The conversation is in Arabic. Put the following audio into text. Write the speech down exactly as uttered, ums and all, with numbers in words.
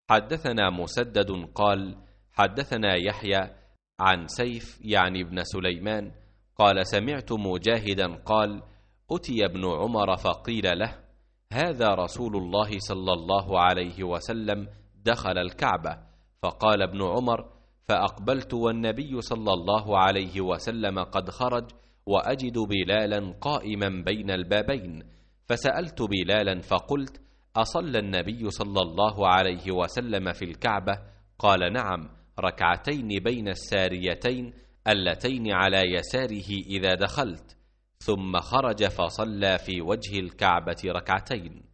حدثنا مسدد قال حدثنا يحيى عن سيف يعني ابن سليمان قال سمعت مجاهدا قال أتي ابن عمر فقيل له هذا رسول الله صلى الله عليه وسلم دخل الكعبة، فقال ابن عمر فأقبلت والنبي صلى الله عليه وسلم قد خرج وأجد بلالا قائما بين البابين، فسألت بلالا فقلت أصلى النبي صلى الله عليه وسلم في الكعبة؟ قال نعم، ركعتين بين الساريتين اللتين على يساره إذا دخلت، ثم خرج فصلى في وجه الكعبة ركعتين.